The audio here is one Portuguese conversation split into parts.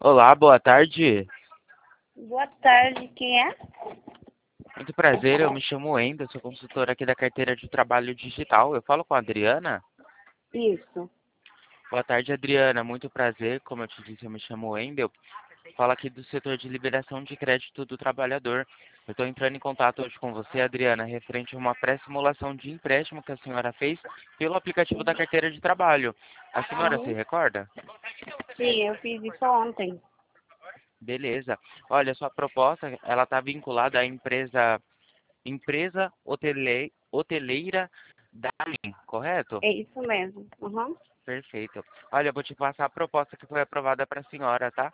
Olá, boa tarde. Boa tarde, quem é? Muito prazer, eu me chamo Wendel, sou consultora aqui da carteira de trabalho digital. Eu falo com a Adriana? Isso. Boa tarde, Adriana. Muito prazer. Como eu te disse, eu me chamo Wendel. Falo aqui do setor de liberação de crédito do trabalhador. Eu estou entrando em contato hoje com você, Adriana, referente a uma pré-simulação de empréstimo que a senhora fez pelo aplicativo da carteira de trabalho. A senhora se Uhum. recorda? Sim, eu fiz isso ontem. Beleza. Olha, sua proposta, ela está vinculada à empresa hoteleira Darling, correto? É isso mesmo. Uhum. Perfeito. Olha, eu vou te passar a proposta que foi aprovada para a senhora, tá?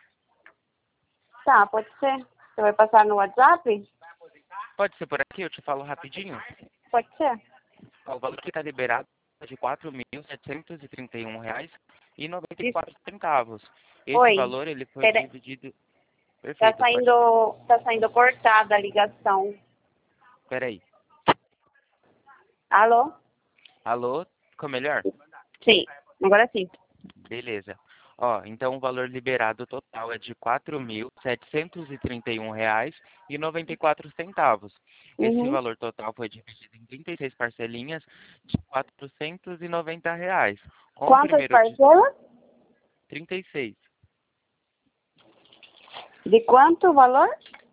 Tá, pode ser. Você vai passar no WhatsApp? Pode ser por aqui, eu te falo rapidinho. Pode ser. Ó, o valor que está liberado é de Isso. R$ 4.731,94. Esse Oi. valor, ele foi Pera... dividido... Perfeito, pode... tá saindo cortada a ligação. Peraí. Alô? Alô? Ficou melhor? Sim. Agora sim. Beleza. Ó, então o valor liberado total é de R$ 4.731,94. Esse Uhum. valor total foi dividido em 36 parcelinhas de R$ 490, com o Quantas primeiro de parcelas? 36, De quanto o valor?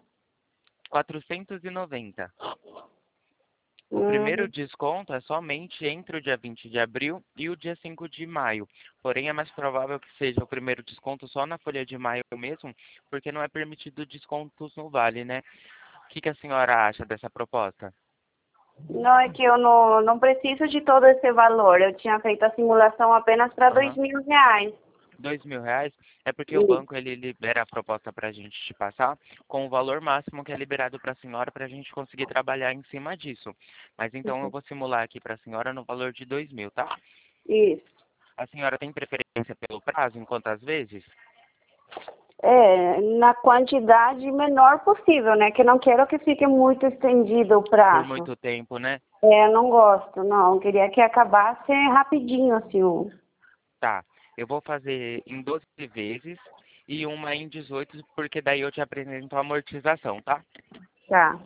490. O primeiro Uhum. desconto é somente entre o dia 20 de abril e o dia 5 de maio. Porém, é mais provável que seja o primeiro desconto só na folha de maio mesmo, porque não é permitido descontos no Vale, né? O que a senhora acha dessa proposta? Não, é que eu não preciso de todo esse valor. Eu tinha feito a simulação apenas para Aham. R$ 2.000. R$ 2.000 é porque o Isso. banco ele libera a proposta para a gente te passar com o valor máximo que é liberado para a senhora para a gente conseguir trabalhar em cima disso. Mas então eu vou simular aqui para a senhora no valor de 2.000, tá? Isso. A senhora tem preferência pelo prazo em quantas vezes? É, na quantidade menor possível, né? Que eu não quero que fique muito estendido o Por prazo. muito tempo, né? É, eu não gosto, não. Eu queria que acabasse rapidinho, assim. Tá. Eu vou fazer em 12 vezes e uma em 18, porque daí eu te apresento a amortização, tá? Tá.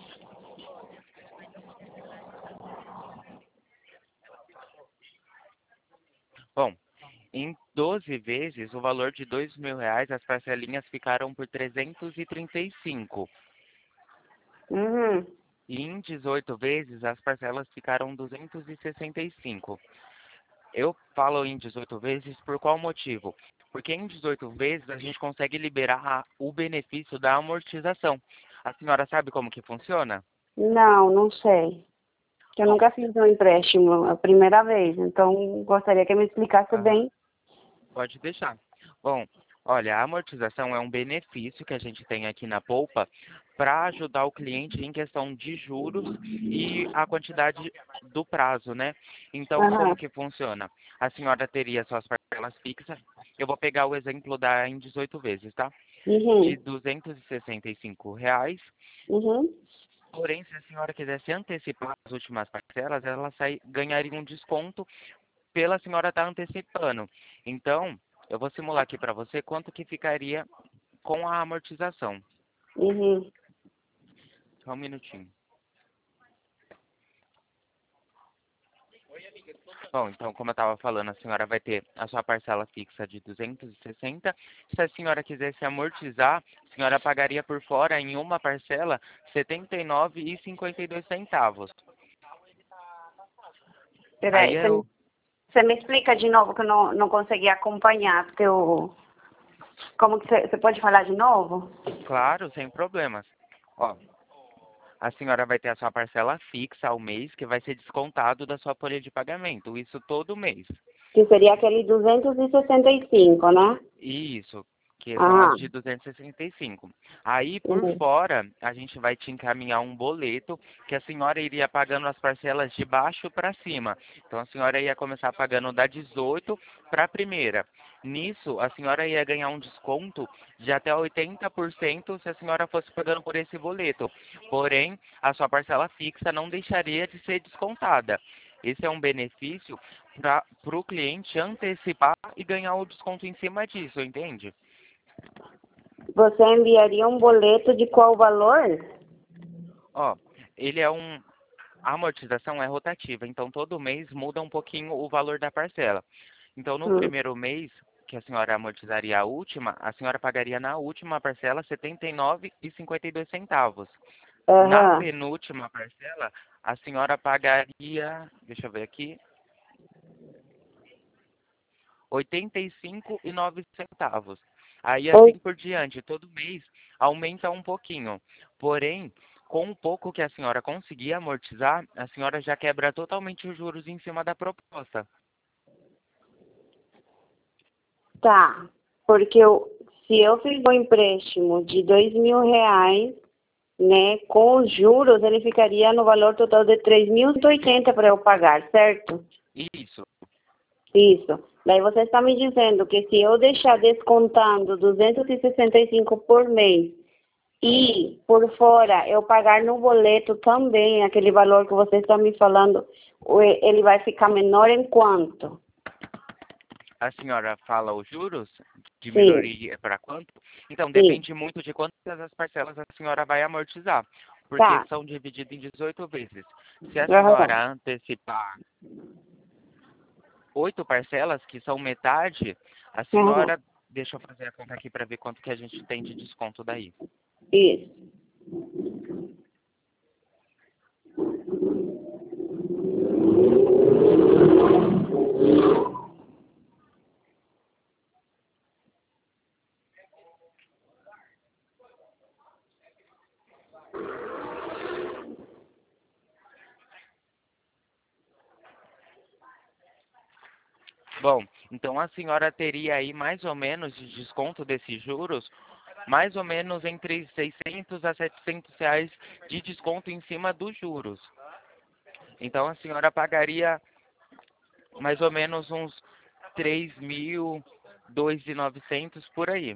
Bom, em 12 vezes, o valor de R$ 2.000, as parcelinhas ficaram por 335. Uhum. E em 18 vezes, as parcelas ficaram 265. Eu falo em 18 vezes por qual motivo? Porque em 18 vezes a gente consegue liberar o benefício da amortização. A senhora sabe como que funciona? Não, não sei. Eu Bom, nunca fiz um empréstimo, é a primeira vez. Então, gostaria que me explicasse aham. bem. Pode deixar. Bom, olha, a amortização é um benefício que a gente tem aqui na Poupa para ajudar o cliente em questão de juros e a quantidade do prazo, né? Então, como Aham. que funciona? A senhora teria suas parcelas fixas. Eu vou pegar o exemplo da em 18 vezes, tá? De Uhum. R$ 265. Uhum. Porém, se a senhora quisesse antecipar as últimas parcelas, ela ganharia um desconto pela senhora estar antecipando. Então, eu vou simular aqui para você quanto que ficaria com a amortização. Uhum. Só um minutinho. Bom, então, como eu estava falando, a senhora vai ter a sua parcela fixa de 260. Se a senhora quisesse amortizar, a senhora pagaria por fora em uma parcela R$ 79,52. Aí Peraí, eu, você me explica de novo que eu não consegui acompanhar, porque eu... Como que você pode falar de novo? claro, sem problemas. Ó, a senhora vai ter a sua parcela fixa ao mês, que vai ser descontado da sua folha de pagamento. Isso todo mês. Que seria aquele 265, né? Isso, que são as Ah, de 265. Aí, por uhum. fora, a gente vai te encaminhar um boleto que a senhora iria pagando as parcelas de baixo para cima. Então, a senhora ia começar pagando da 18 para a primeira. Nisso, a senhora ia ganhar um desconto de até 80% se a senhora fosse pagando por esse boleto. Porém, a sua parcela fixa não deixaria de ser descontada. Esse é um benefício para o cliente antecipar e ganhar o desconto em cima disso, entende? Você enviaria um boleto de qual valor? Ó, ele é um... A amortização é rotativa, então todo mês muda um pouquinho o valor da parcela. Então, no Hum. primeiro mês, que a senhora amortizaria a última, a senhora pagaria na última parcela R$ 79,52. Na Aham. penúltima parcela, a senhora pagaria, deixa eu ver aqui, R$ 85,09. Aí Oi. assim por diante, todo mês aumenta um pouquinho. Porém, com o pouco que a senhora conseguir amortizar, a senhora já quebra totalmente os juros em cima da proposta. Tá. Porque se eu fiz um empréstimo de R$ 2.000, né, com os juros, ele ficaria no valor total de 3.180 para eu pagar, certo? Isso. Isso. Daí você está me dizendo que se eu deixar descontando 265 por mês e por fora eu pagar no boleto também aquele valor que você está me falando, ele vai ficar menor em quanto? A senhora fala os juros? Sim, Diminuiria para quanto? Então, sim. depende muito de quantas as parcelas a senhora vai amortizar, porque Tá. são divididas em 18 vezes. Se a Aham. senhora antecipar 8 parcelas, que são metade, a Aham. senhora... Deixa eu fazer a conta aqui para ver quanto que a gente tem de desconto daí. Isso. Bom, então a senhora teria aí mais ou menos de desconto desses juros, mais ou menos entre R$ 600 a R$ 700 de desconto em cima dos juros. Então a senhora pagaria mais ou menos uns 3.000, 2.900 por aí,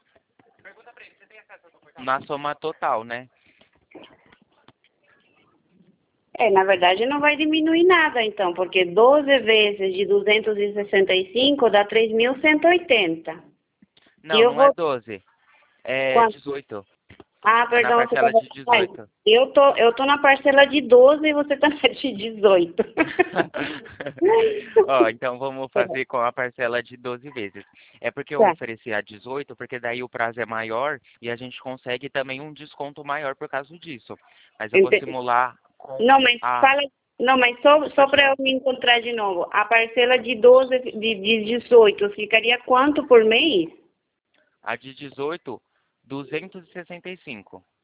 na soma total, né? Na verdade não vai diminuir nada então, porque 12 vezes de 265 dá 3.180. E Não, eu não é vou... 12, é Quanto? 18. Ah, É na perdão, você parcela estava... de 18. Eu tô na parcela de 12 e você tá na de 18. Ó, então vamos fazer com a parcela de 12 vezes. É porque eu Tá, ofereci a 18, porque daí o prazo é maior e a gente consegue também um desconto maior por causa disso. Mas eu vou entendi. simular com Não, mas a... fala... Não, mas só Pode para eu falar. me encontrar de novo. A parcela de 12, de 18 ficaria quanto por mês? A de 18, 265.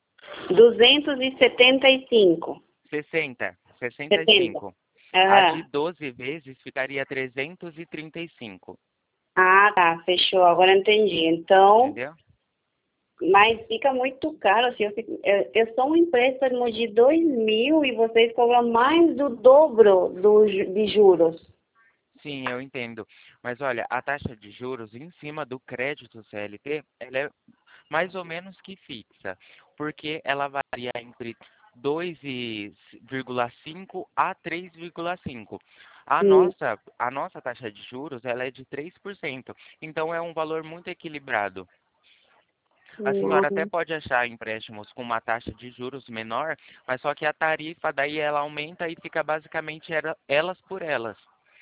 275. 60, 70. 65. A de Aham. 12 vezes ficaria 335. Ah, tá, fechou. Agora eu entendi. Então, Entendeu? mas fica muito caro. Assim, eu sou um empréstimo de 2.000 e vocês cobram mais do dobro de juros. Sim, eu entendo. Mas olha, a taxa de juros em cima do crédito CLT, ela é mais ou menos que fixa, porque ela varia entre 2,5 a 3,5. Hum, A nossa taxa de juros, ela é de 3%. Então é um valor muito equilibrado. A senhora até hum, pode achar empréstimos com uma taxa de juros menor, mas só que a tarifa daí ela aumenta e fica basicamente elas por elas.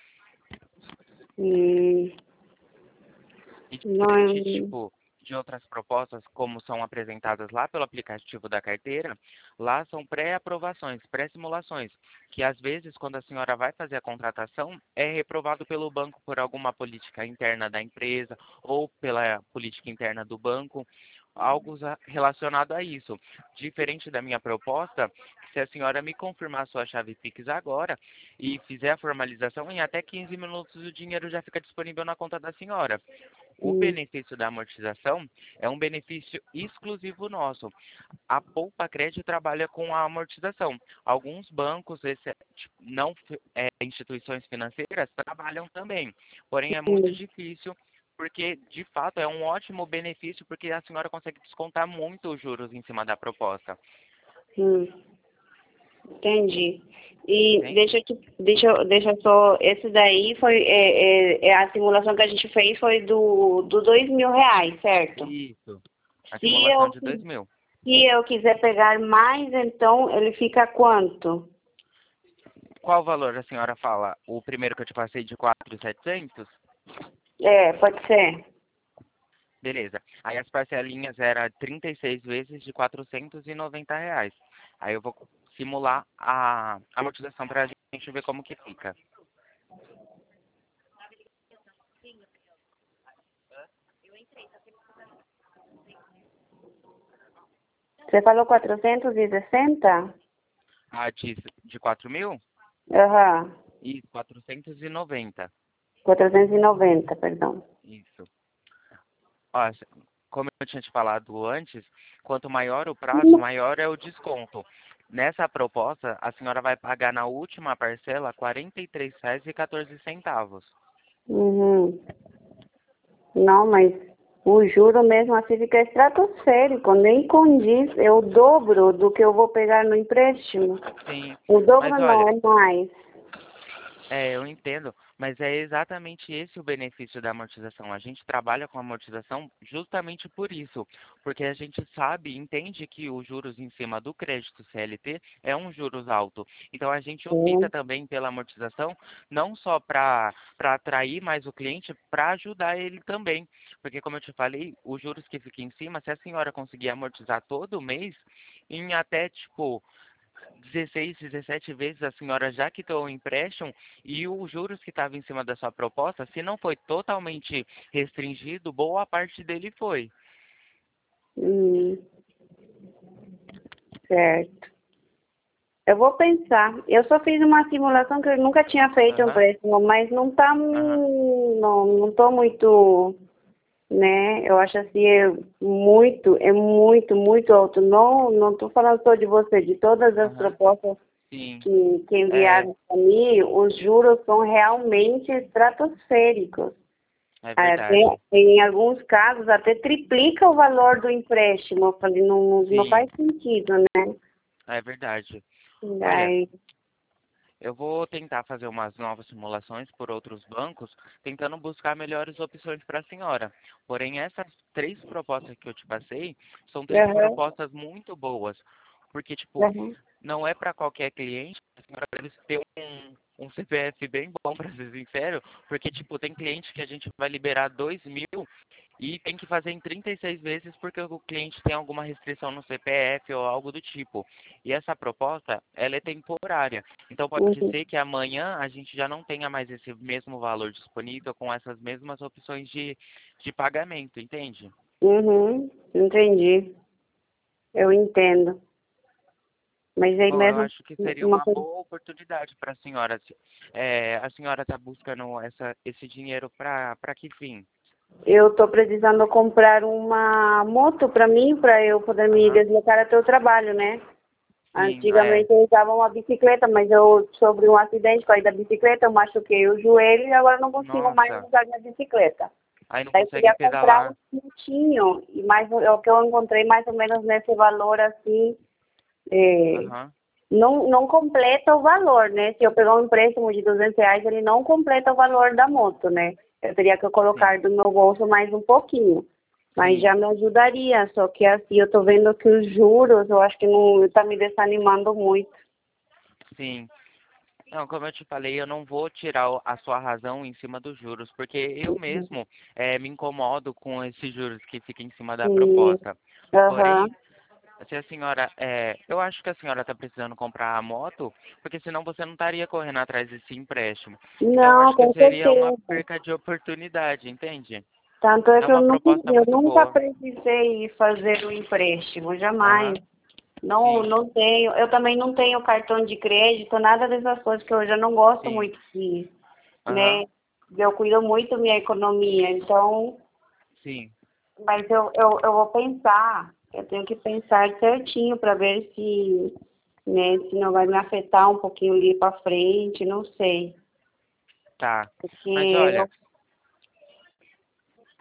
hum, E diferente, não, tipo, de outras propostas, como são apresentadas lá pelo aplicativo da carteira, lá são pré-aprovações, pré-simulações, que às vezes, quando a senhora vai fazer a contratação, é reprovado pelo banco por alguma política interna da empresa ou pela política interna do banco, algo relacionado a isso. Diferente da minha proposta, que se a senhora me confirmar sua chave Pix agora e fizer a formalização, em até 15 minutos o dinheiro já fica disponível na conta da senhora. O hum, benefício da amortização é um benefício exclusivo nosso. A Poupa Crédito trabalha com a amortização. Alguns bancos, não instituições financeiras, trabalham também. Porém, é muito hum, difícil, porque de fato é um ótimo benefício, porque a senhora consegue descontar muito os juros em cima da proposta. hum. Entendi. E entende? deixa só, esse daí foi, a simulação que a gente fez foi do R$ 2.000, certo? Isso. A Se simulação eu, de 2.000. se eu quiser pegar mais, então ele fica quanto? Qual valor a senhora fala? O primeiro que eu te passei de 4.700? É, pode ser. Beleza. Aí as parcelinhas eram 36 vezes de R$ 490. Aí eu vou simular a amortização para a gente ver como que fica. Você falou 460? A de 4.000? Aham. E 490. 490, perdão. Isso. Ó, como eu tinha te falado antes, quanto maior o prazo, maior é o desconto. Nessa proposta, a senhora vai pagar na última parcela R$ 43,14. Uhum. Não, mas o juro mesmo assim fica estratosférico, nem condiz, é o dobro do que eu vou pegar no empréstimo. Sim, O dobro mas não, olha, é mais. eu entendo, mas é exatamente esse o benefício da amortização. A gente trabalha com amortização justamente por isso, porque a gente sabe, entende que os juros em cima do crédito CLT é um juros alto. Então a gente opta Sim. também pela amortização, não só para atrair mais o cliente, para ajudar ele também. Porque como eu te falei, os juros que ficam em cima, se a senhora conseguir amortizar todo mês, em até tipo 16, 17 vezes a senhora já quitou o empréstimo e os juros que estavam em cima da sua proposta, se não foi totalmente restringido, boa parte dele foi. Hum, certo. Eu vou pensar. Eu só fiz uma simulação que eu nunca tinha feito um Aham, empréstimo, mas não tá, aham, não tô muito, né? Eu acho assim, muito alto. Não tô falando só de você, de todas as aham, propostas sim, que é, enviaram para mim, os juros são realmente estratosféricos. é Até, verdade. em alguns casos, até triplica o valor do empréstimo. Eu falei, não Sim, faz sentido, né? é verdade. Olha, Aí, eu vou tentar fazer umas novas simulações por outros bancos, tentando buscar melhores opções para a senhora. Porém, essas três propostas que eu te passei são três aham, propostas muito boas. Porque, tipo, aham, não é para qualquer cliente, a senhora deve ter um CPF bem bom, para ser sincero, porque, tipo, tem cliente que a gente vai liberar 2.000 e tem que fazer em 36 vezes porque o cliente tem alguma restrição no CPF ou algo do tipo. E essa proposta, ela é temporária. Então pode uhum, ser que amanhã a gente já não tenha mais esse mesmo valor disponível com essas mesmas opções de pagamento, entende? uhum, entendi. Eu entendo. Mas aí Bom, eu mesmo, acho que seria uma uma coisa, boa oportunidade para a senhora. A senhora está buscando esse dinheiro para que fim? eu estou precisando comprar uma moto para mim, para eu poder me Aham. deslocar até o trabalho, né? Sim, Antigamente eu usava uma bicicleta, mas eu sofri um acidente com a da bicicleta, eu machuquei o joelho e agora não consigo mais Nossa, usar minha bicicleta. aí não Daí eu consegue queria comprar um pedalar. cintinho, e mais o que eu encontrei mais ou menos nesse valor assim, é, Aham. não completa o valor, né? Se eu pegar um empréstimo de R$ 200, ele não completa o valor da moto, né? Eu teria que Sim, colocar do meu bolso mais um pouquinho. Mas sim, já me ajudaria, só que assim, eu tô vendo que os juros, eu acho que não tá me desanimando muito. sim. Não, como eu te falei, eu não vou tirar a sua razão em cima dos juros, porque eu mesmo me incomodo com esses juros que ficam em cima da Sim, proposta. aham. Porém, se a senhora, eu acho que a senhora está precisando comprar a moto, porque senão você não estaria correndo atrás desse empréstimo. Então, eu Não, acho que com seria uma certeza. perca de oportunidade, entende? Tanto é É que eu uma nunca, proposta eu muito nunca boa. precisei fazer o empréstimo, jamais. Aham, sim, Não tenho, eu também não tenho cartão de crédito, nada dessas coisas que eu já não gosto sim, muito de, aham, né? Eu cuido muito da minha economia, então, sim, mas eu vou pensar, eu tenho que pensar certinho para ver se, né, se não vai me afetar um pouquinho ali para frente, não sei. tá. Porque Mas olha,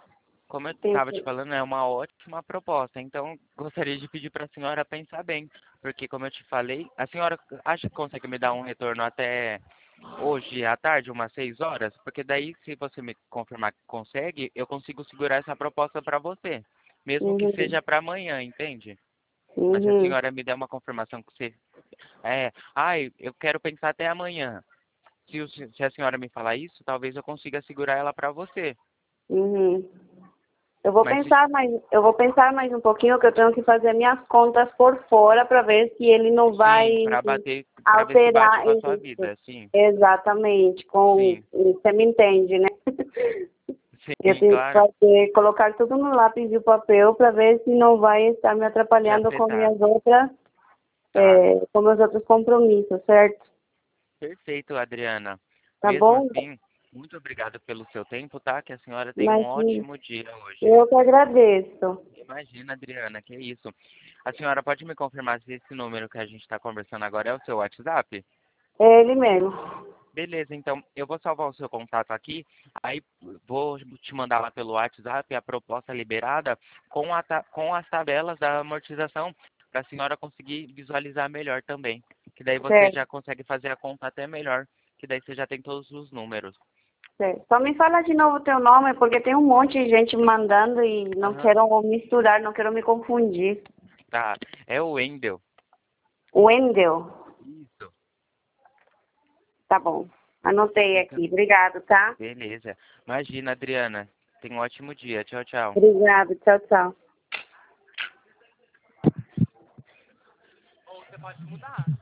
Como eu estava te Entendi. falando, é uma ótima proposta. Então, gostaria de pedir para a senhora pensar bem, porque como eu te falei, a senhora acha que consegue me dar um retorno até hoje à tarde, umas 6 horas? Porque daí, se você me confirmar que consegue, eu consigo segurar essa proposta para você, mesmo que Uhum. seja para amanhã, entende? Mas se a Uhum. senhora me der uma confirmação que você ai, eu quero pensar até amanhã. Se a senhora me falar isso, talvez eu consiga segurar ela para você. Uhum. Mas se Eu vou pensar mais um pouquinho que eu tenho que fazer minhas contas por fora para ver se ele não vai sim, para bater, para ver se bate alterar com a sua isso. vida, sim. Exatamente, com, Sim. você me entende, né? Eu Sim, tenho que claro. fazer, colocar tudo no lápis e o papel para ver se não vai estar me Te atrapalhando afetar. Tá. com meus outros compromissos, certo? Perfeito, Adriana. Tá Mesmo bom? assim, muito obrigado pelo seu tempo, tá? Que a senhora tenha um Mas ótimo dia hoje. eu que agradeço. Imagina, Adriana, que isso. A senhora pode me confirmar se esse número que a gente está conversando agora é o seu WhatsApp? É ele mesmo. Beleza, então eu vou salvar o seu contato aqui, aí vou te mandar lá pelo WhatsApp a proposta liberada com as tabelas da amortização para a senhora conseguir visualizar melhor também. Que daí você Certo, já consegue fazer a conta até melhor, que daí você já tem todos os números. certo. Só me fala de novo o teu nome, porque tem um monte de gente mandando e não Aham. quero misturar, não quero me confundir. Tá, é o Wendel. Wendel. Isso. Tá bom. Anotei Então, aqui. Obrigado, tá? beleza. Imagina, Adriana. Tenha um ótimo dia. Tchau, tchau. Obrigado. Tchau, tchau. Ou você pode mudar.